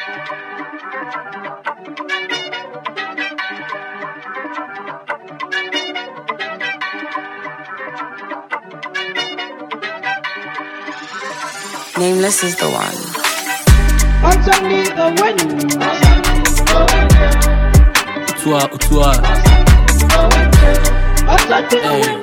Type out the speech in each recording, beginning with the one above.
Nameless is the one. Utua. Hey.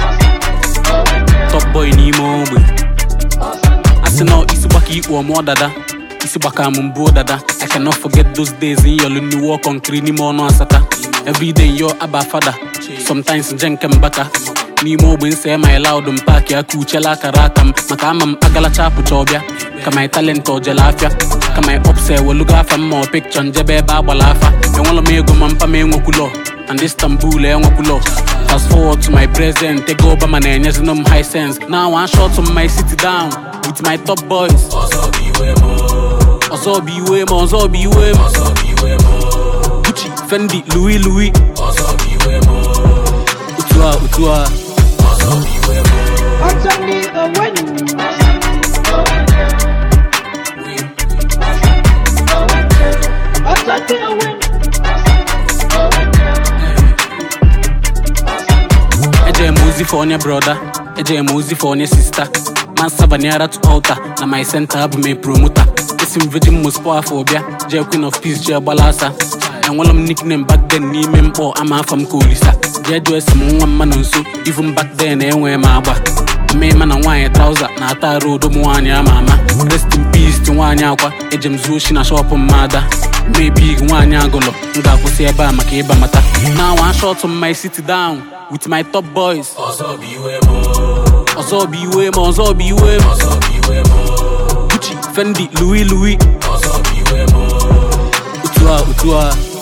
Top boy Nemo. I say no, isi baki or more dada. Isi baka mumbo dada. I cannot forget those days in your new walk on Krini Mono Asata. Every day you're Abba father. Sometimes Jenkem Baka. Nemo bin say my loud and pack ya kuchela karakam. Makamam agala chapu chobia. Kama talent or jalafia. Kama upse will look after more picture and jebe babalafa. And one of me go mampa me ngokulo. And Istanbul e ngokulo. Fast forward to my present, take over my name, yes, no high sense. Now one shot on my city down with my top boys. Also be way more. Gucci, Fendi, Louis. Utua. Eje muzi for your brother, eje muzi for your sister. Man savaniara to altar, na my center have me promoter. Isim virgin most phobia, je queen of peace, je balasa. And one of nickname back then, ni mempo, I'm from Kolisa. Je do some man on so, even back then, anyway, my ba. Me man and wine trouser, na ta road mwanya mama. Rest in peace to wanya kwa, ejem zushi na shop mother. Maybe wanya golo, nga kuseba makeba mata. Now one shot on my city down with my top boys. Also be way more. Gucci, Fendi, Louis. Also be way more. Utua.